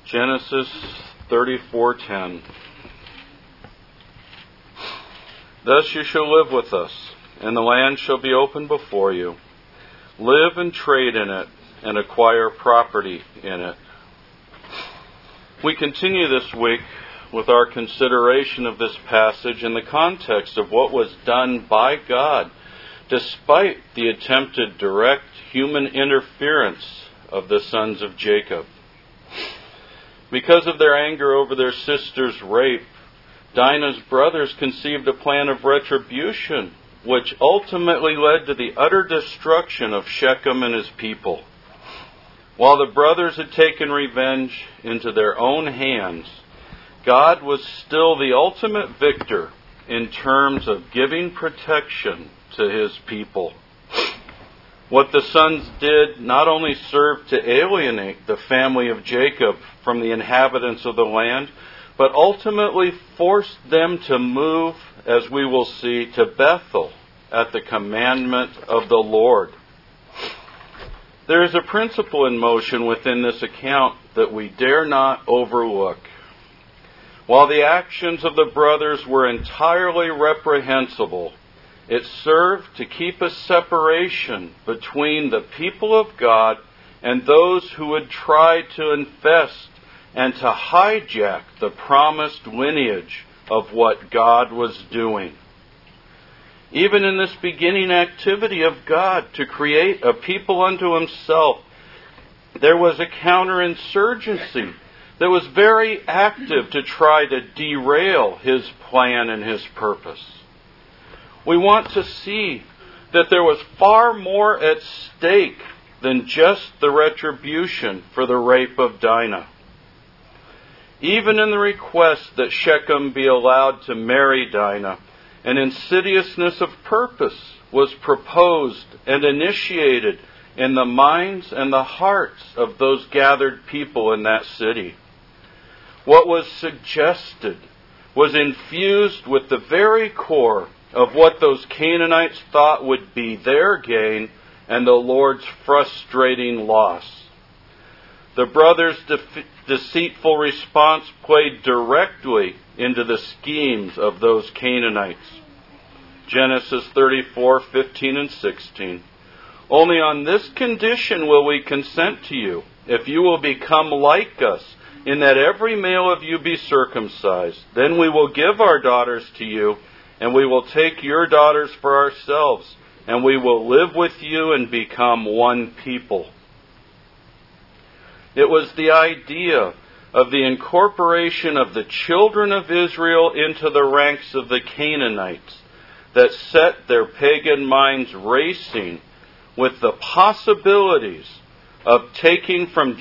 Genesis 34:10. Thus you shall live with us, and the land shall be open before you. Live and trade in it, and acquire property in it. We continue this week with our consideration of this passage in the context of what was done by God, despite the attempted direct human interference of the sons of Jacob. Because of their anger over their sister's rape, Dinah's brothers conceived a plan of retribution, which ultimately led to the utter destruction of Shechem and his people. While the brothers had taken revenge into their own hands, God was still the ultimate victor in terms of giving protection to His people. What the sons did not only served to alienate the family of Jacob from the inhabitants of the land, but ultimately forced them to move, as we will see, to Bethel at the commandment of the Lord. There is a principle in motion within this account that we dare not overlook. While the actions of the brothers were entirely reprehensible, it served to keep a separation between the people of God and those who would try to infest and to hijack the promised lineage of what God was doing. Even in this beginning activity of God to create a people unto Himself, there was a counterinsurgency that was very active to try to derail His plan and His purpose. We want to see that there was far more at stake than just the retribution for the rape of Dinah. Even in the request that Shechem be allowed to marry Dinah, an insidiousness of purpose was proposed and initiated in the minds and the hearts of those gathered people in that city. What was suggested was infused with the very core of what those Canaanites thought would be their gain and the Lord's frustrating loss. The brothers' deceitful response played directly into the schemes of those Canaanites. Genesis 34:15 and 16. Only on this condition will we consent to you, if you will become like us, in that every male of you be circumcised. Then we will give our daughters to you, and we will take your daughters for ourselves, and we will live with you and become one people. It was the idea of the incorporation of the children of Israel into the ranks of the Canaanites that set their pagan minds racing with the possibilities of taking from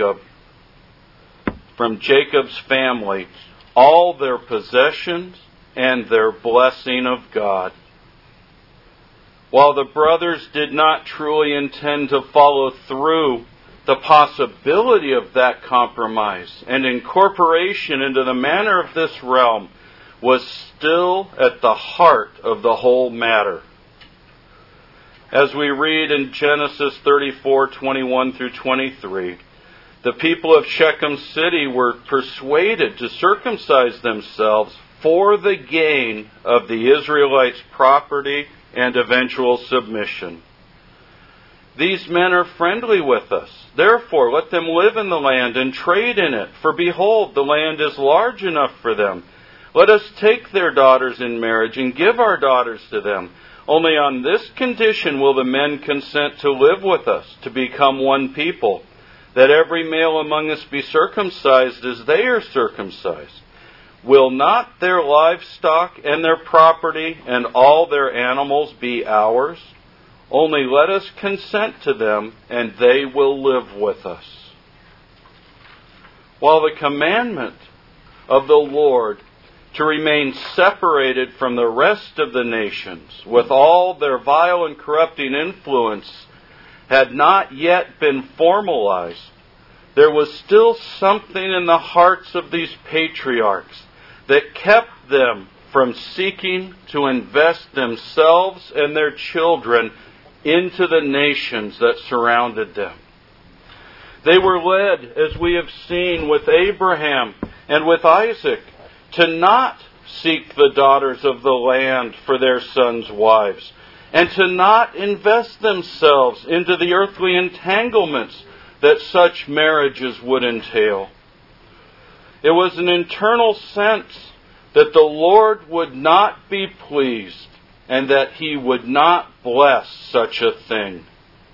Jacob's family, all their possessions and their blessing of God. While the brothers did not truly intend to follow through, the possibility of that compromise and incorporation into the manner of this realm was still at the heart of the whole matter. As we read in Genesis 34:21 through 23, the people of Shechem City were persuaded to circumcise themselves for the gain of the Israelites' property and eventual submission. These men are friendly with us. Therefore, let them live in the land and trade in it. For behold, the land is large enough for them. Let us take their daughters in marriage and give our daughters to them. Only on this condition will the men consent to live with us, to become one people, that every male among us be circumcised as they are circumcised. Will not their livestock and their property and all their animals be ours? Only let us consent to them, and they will live with us. While the commandment of the Lord to remain separated from the rest of the nations, with all their vile and corrupting influence, had not yet been formalized, there was still something in the hearts of these patriarchs that kept them from seeking to invest themselves and their children into the nations that surrounded them. They were led, as we have seen with Abraham and with Isaac, to not seek the daughters of the land for their sons' wives, and to not invest themselves into the earthly entanglements that such marriages would entail. It was an internal sense that the Lord would not be pleased and that He would not bless such a thing.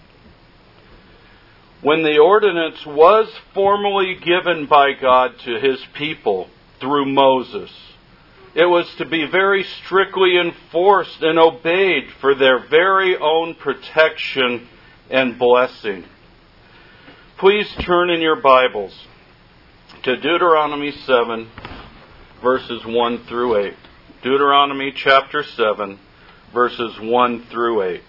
When the ordinance was formally given by God to His people through Moses, it was to be very strictly enforced and obeyed for their very own protection and blessing. Please turn in your Bibles to Deuteronomy 7, verses 1 through 8. Deuteronomy chapter 7, verses 1 through 8.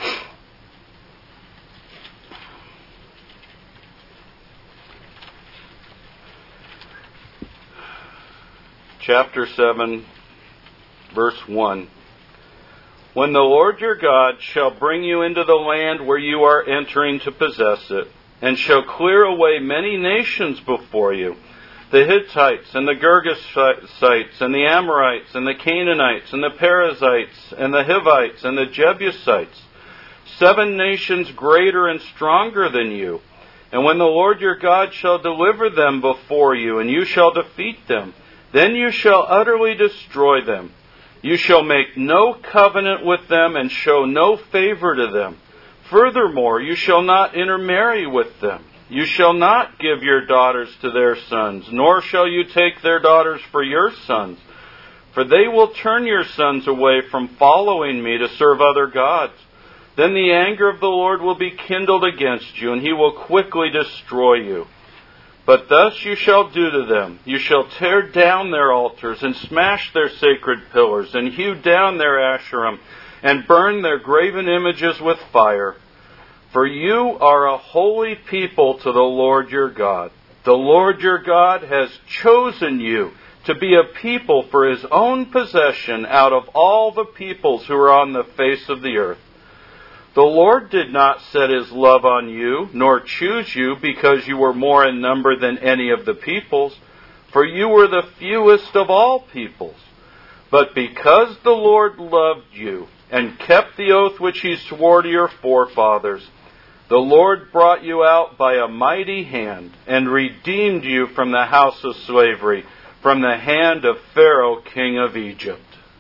Chapter 7, verse 1. When the Lord your God shall bring you into the land where you are entering to possess it, and shall clear away many nations before you, the Hittites and the Girgashites and the Amorites and the Canaanites and the Perizzites and the Hivites and the Jebusites, 7 nations greater and stronger than you. And when the Lord your God shall deliver them before you, and you shall defeat them, then you shall utterly destroy them. You shall make no covenant with them and show no favor to them. Furthermore, you shall not intermarry with them. You shall not give your daughters to their sons, nor shall you take their daughters for your sons. For they will turn your sons away from following me to serve other gods. Then the anger of the Lord will be kindled against you, and He will quickly destroy you. But thus you shall do to them. You shall tear down their altars, and smash their sacred pillars, and hew down their Asherim, and burn their graven images with fire. For you are a holy people to the Lord your God. The Lord your God has chosen you to be a people for His own possession out of all the peoples who are on the face of the earth. The Lord did not set His love on you, nor choose you because you were more in number than any of the peoples, for you were the fewest of all peoples. But because the Lord loved you, and kept the oath which He swore to your forefathers, the Lord brought you out by a mighty hand, and redeemed you from the house of slavery, from the hand of Pharaoh king of Egypt.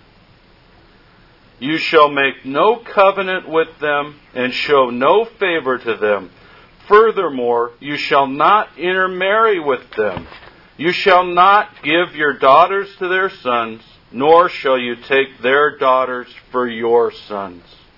You shall make no covenant with them, and show no favor to them. Furthermore, you shall not intermarry with them. You shall not give your daughters to their sons, nor shall you take their daughters for your sons.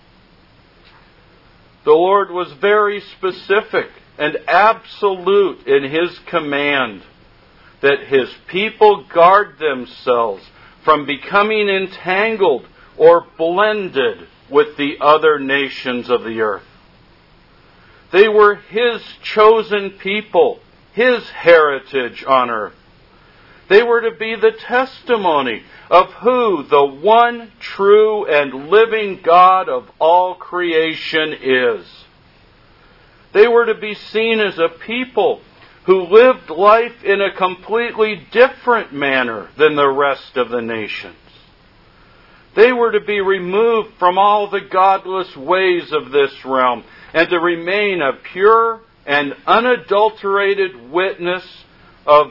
The Lord was very specific and absolute in His command that His people guard themselves from becoming entangled or blended with the other nations of the earth. They were His chosen people, His heritage on earth. They were to be the testimony of who the one true and living God of all creation is. They were to be seen as a people who lived life in a completely different manner than the rest of the nations. They were to be removed from all the godless ways of this realm and to remain a pure and unadulterated witness of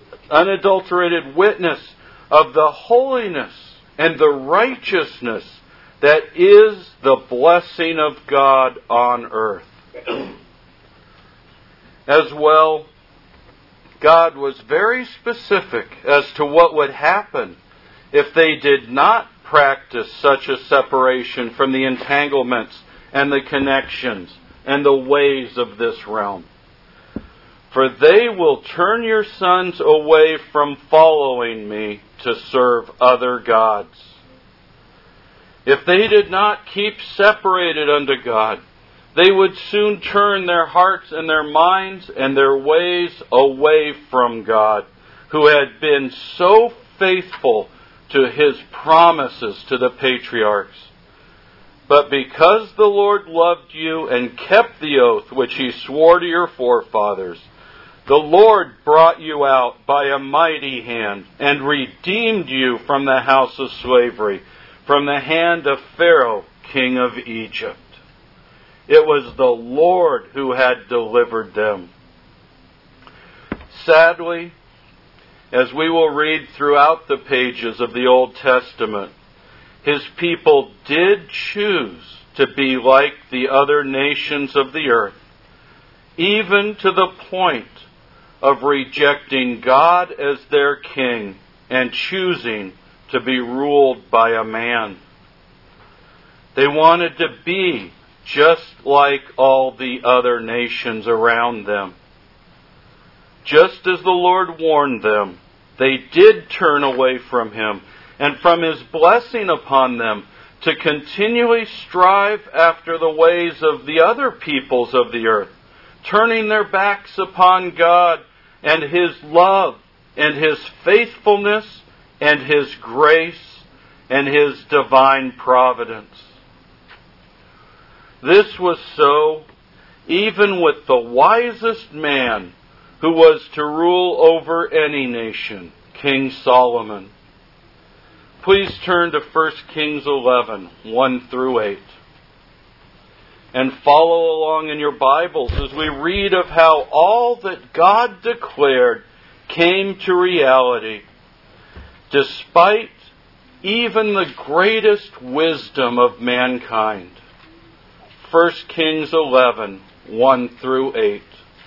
the holiness and the righteousness that is the blessing of God on earth. As well, God was very specific as to what would happen if they did not practice such a separation from the entanglements and the connections and the ways of this realm. For they will turn your sons away from following me to serve other gods. If they did not keep separated unto God, they would soon turn their hearts and their minds and their ways away from God, who had been so faithful to His promises to the patriarchs. But because the Lord loved you and kept the oath which He swore to your forefathers, the Lord brought you out by a mighty hand and redeemed you from the house of slavery, from the hand of Pharaoh, king of Egypt. It was the Lord who had delivered them. Sadly, as we will read throughout the pages of the Old Testament, His people did choose to be like the other nations of the earth, even to the point of rejecting God as their king and choosing to be ruled by a man. They wanted to be just like all the other nations around them. Just as the Lord warned them, they did turn away from Him and from His blessing upon them to continually strive after the ways of the other peoples of the earth, turning their backs upon God and His love and His faithfulness and His grace and His divine providence. This was so even with the wisest man who was to rule over any nation, King Solomon. Please turn to 1 Kings 11, 1 through 8. And follow along in your Bibles as we read of how all that God declared came to reality, despite even the greatest wisdom of mankind. 1 Kings 11, 1 through 8.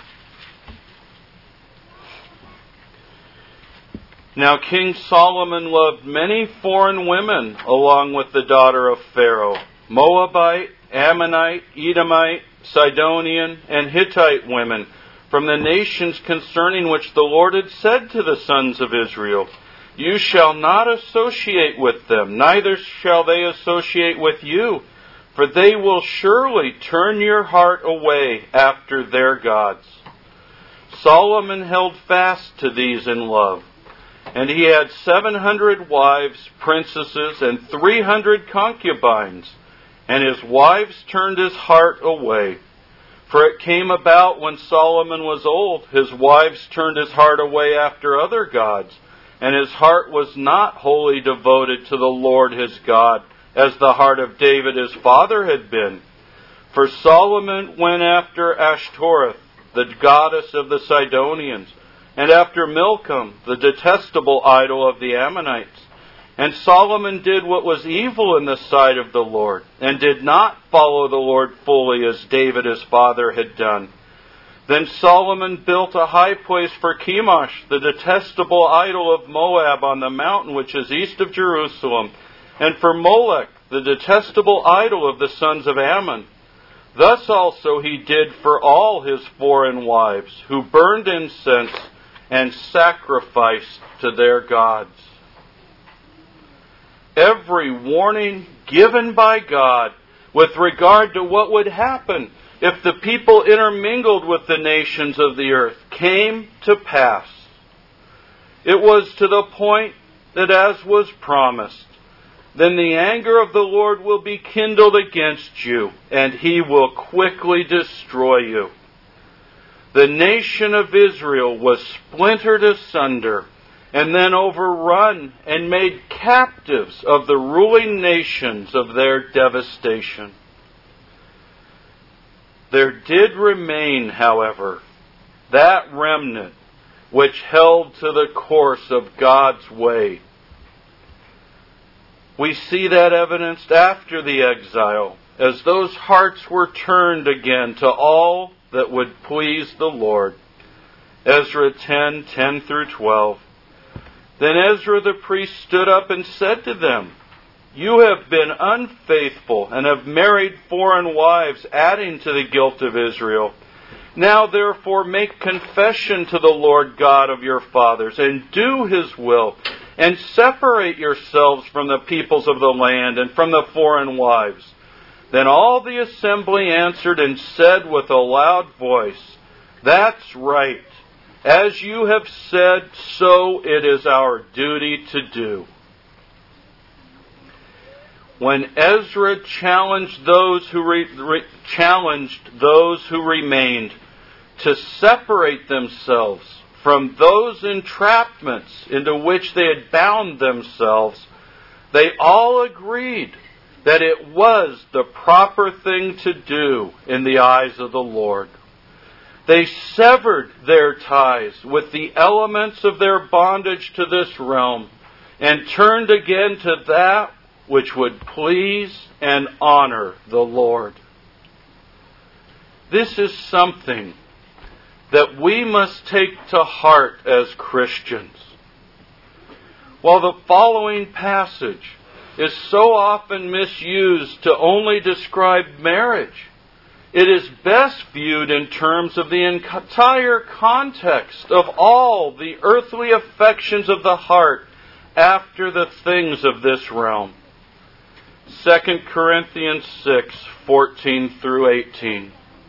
Now King Solomon loved many foreign women along with the daughter of Pharaoh, Moabite, Ammonite, Edomite, Sidonian, and Hittite women from the nations concerning which the Lord had said to the sons of Israel, "You shall not associate with them, neither shall they associate with you, for they will surely turn your heart away after their gods." Solomon held fast to these in love, and he had 700 wives, princesses, and 300 concubines, and his wives turned his heart away. For it came about when Solomon was old, his wives turned his heart away after other gods, and his heart was not wholly devoted to the Lord his God, as the heart of David his father had been. For Solomon went after Ashtoreth, the goddess of the Sidonians, and after Milcom, the detestable idol of the Ammonites. And Solomon did what was evil in the sight of the Lord, and did not follow the Lord fully as David his father had done. Then Solomon built a high place for Chemosh, the detestable idol of Moab on the mountain which is east of Jerusalem, and for Molech, the detestable idol of the sons of Ammon. Thus also he did for all his foreign wives, who burned incense and sacrificed to their gods. Every warning given by God with regard to what would happen if the people intermingled with the nations of the earth came to pass. It was to the point that, as was promised, then the anger of the Lord will be kindled against you, and He will quickly destroy you. The nation of Israel was splintered asunder, and then overrun and made captives of the ruling nations of their devastation. There did remain, however, that remnant which held to the course of God's way. We see that evidenced after the exile, as those hearts were turned again to all that would please the Lord. Ezra 10:10 through 12. Then Ezra the priest stood up and said to them, "You have been unfaithful and have married foreign wives, adding to the guilt of Israel. Now therefore make confession to the Lord God of your fathers, and do His will, and separate yourselves from the peoples of the land and from the foreign wives." Then all the assembly answered and said with a loud voice, "That's right. As you have said, so it is our duty to do." when Ezra challenged those who remained to separate themselves from those entrapments into which they had bound themselves, they all agreed that it was the proper thing to do in the eyes of the Lord. They severed their ties with the elements of their bondage to this realm and turned again to that which would please and honor the Lord. This is something that we must take to heart as Christians. While the following passage is so often misused to only describe marriage, it is best viewed in terms of the entire context of all the earthly affections of the heart after the things of this realm. 2 Corinthians 6:14 through 18.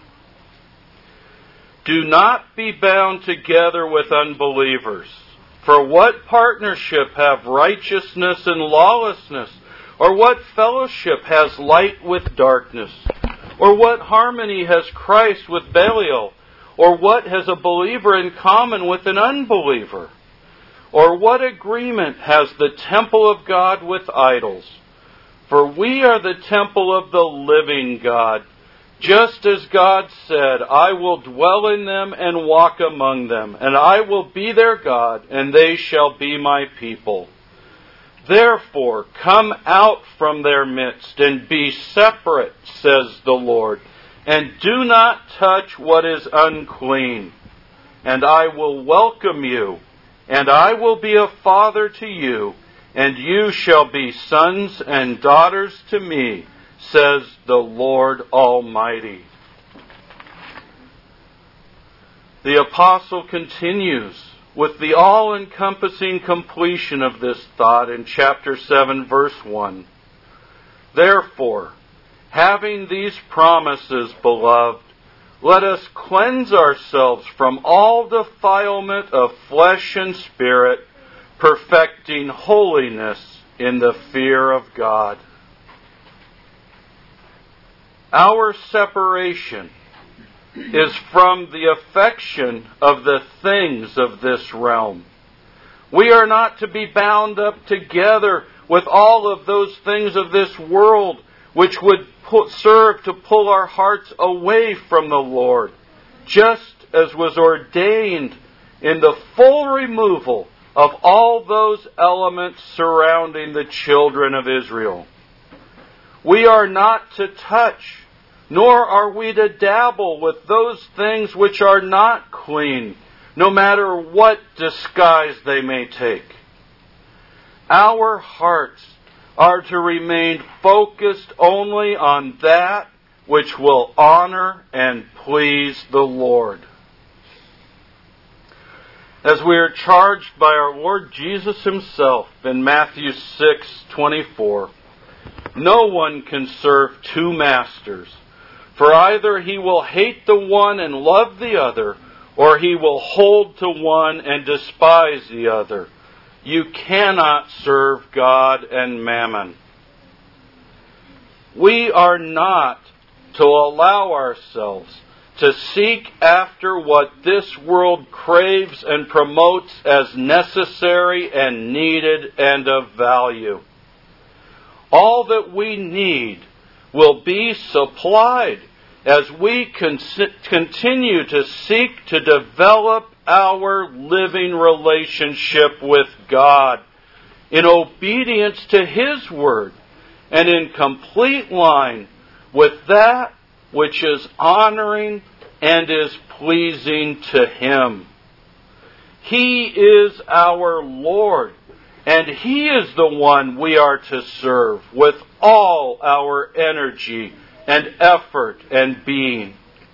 Do not be bound together with unbelievers. For what partnership have righteousness and lawlessness? Or what fellowship has light with darkness? Or what harmony has Christ with Belial? Or what has a believer in common with an unbeliever? Or what agreement has the temple of God with idols? For we are the temple of the living God. Just as God said, I will dwell in them and walk among them, and I will be their God, and they shall be my people. Therefore, come out from their midst and be separate, says the Lord, and do not touch what is unclean. And I will welcome you, and I will be a father to you, and you shall be sons and daughters to me, says the Lord Almighty. The apostle continues with the all-encompassing completion of this thought in chapter 7, verse 1. Therefore, having these promises, beloved, let us cleanse ourselves from all defilement of flesh and spirit, perfecting holiness in the fear of God. Our separation is from the affection of the things of this realm. We are not to be bound up together with all of those things of this world which would serve to pull our hearts away from the Lord, just as was ordained in the full removal of all those elements surrounding the children of Israel. We are not to touch, nor are we to dabble with those things which are not clean, no matter what disguise they may take. Our hearts are to remain focused only on that which will honor and please the Lord. As we are charged by our Lord Jesus Himself in Matthew 6:24, no one can serve two masters, for either he will hate the one and love the other, or he will hold to one and despise the other. You cannot serve God and mammon. We are not to allow ourselves to seek after what this world craves and promotes as necessary and needed and of value. All that we need will be supplied as we continue to seek to develop our living relationship with God in obedience to His Word and in complete line with that which is honoring and is pleasing to Him. He is our Lord, and He is the one we are to serve with all our energy and effort and being.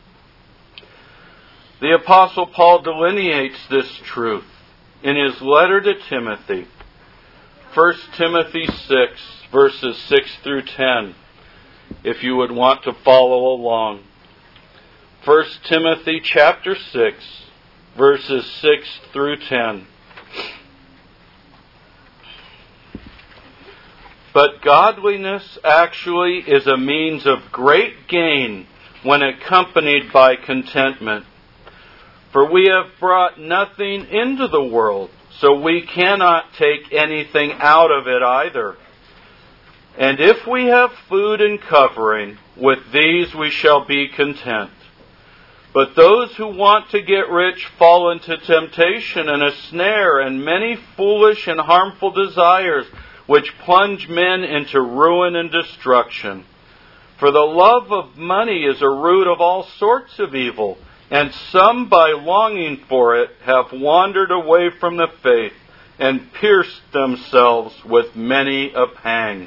The Apostle Paul delineates this truth in his letter to Timothy, 1 Timothy 6, verses 6 through 10, if you would want to follow along. 1 Timothy chapter 6, verses 6 through 10. But godliness actually is a means of great gain when accompanied by contentment. For we have brought nothing into the world, so we cannot take anything out of it either. And if we have food and covering, with these we shall be content. But those who want to get rich fall into temptation and a snare and many foolish and harmful desires, which plunge men into ruin and destruction. For the love of money is a root of all sorts of evil, and some by longing for it have wandered away from the faith and pierced themselves with many a pang.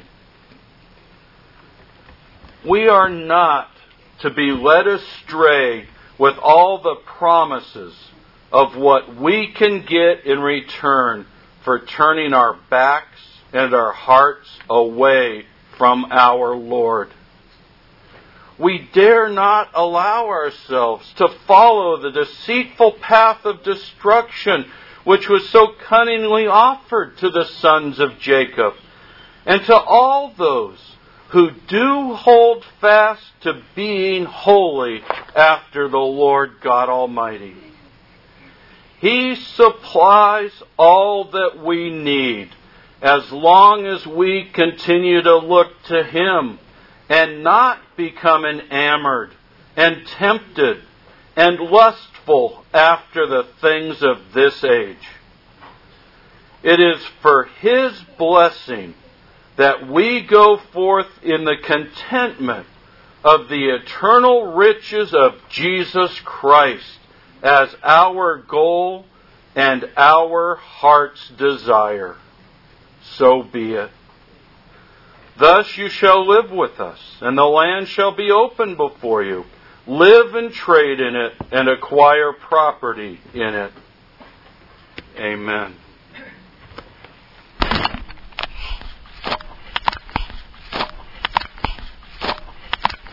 We are not to be led astray with all the promises of what we can get in return for turning our backs and our hearts away from our Lord. We dare not allow ourselves to follow the deceitful path of destruction which was so cunningly offered to the sons of Jacob, and to all those who do hold fast to being holy after the Lord God Almighty. He supplies all that we need as long as we continue to look to Him and not become enamored and tempted and lustful after the things of this age. It is for His blessing that we go forth in the contentment of the eternal riches of Jesus Christ as our goal and our heart's desire. So be it. Thus you shall live with us, and the land shall be open before you. Live and trade in it, and acquire property in it. Amen.